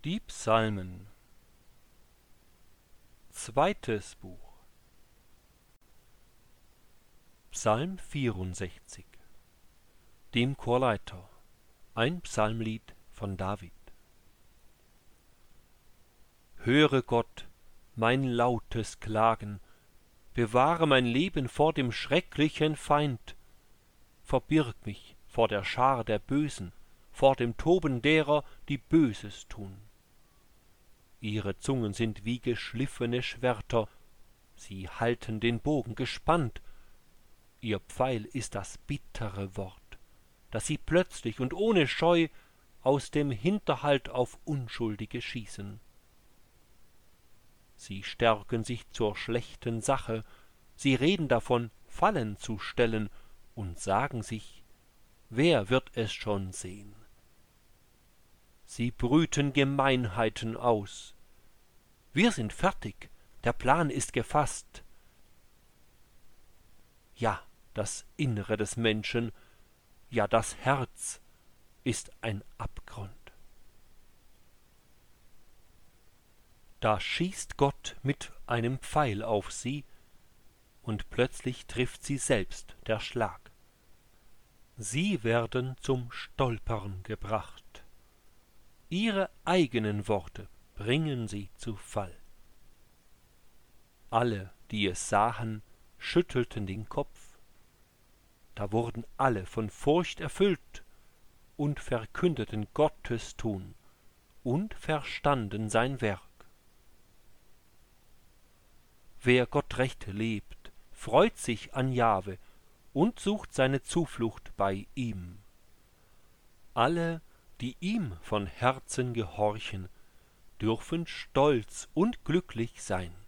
Die Psalmen. Zweites Buch. Psalm 64. Dem Chorleiter. Ein Psalmlied von David. Höre Gott, mein lautes Klagen, bewahre mein Leben vor dem schrecklichen Feind, verbirg mich vor der Schar der Bösen, vor dem Toben derer, die Böses tun. Ihre Zungen sind wie geschliffene Schwerter, sie halten den Bogen gespannt, ihr Pfeil ist das bittere Wort, das sie plötzlich und ohne Scheu aus dem Hinterhalt auf Unschuldige schießen. Sie stärken sich zur schlechten Sache, sie reden davon, Fallen zu stellen, und sagen sich, wer wird es schon sehen? Sie brüten Gemeinheiten aus. Wir sind fertig, der Plan ist gefasst. Ja, das Innere des Menschen, ja das Herz ist ein Abgrund. Da schießt Gott mit einem Pfeil auf sie, und plötzlich trifft sie selbst der Schlag. Sie werden zum Stolpern gebracht. Ihre eigenen Worte bringen sie zu Fall. Alle, die es sahen, schüttelten den Kopf. Da wurden alle von Furcht erfüllt und verkündeten Gottes Tun und verstanden sein Werk. Wer Gott recht lebt, freut sich an Jahwe und sucht seine Zuflucht bei ihm. Alle, die ihm von Herzen gehorchen, dürfen stolz und glücklich sein.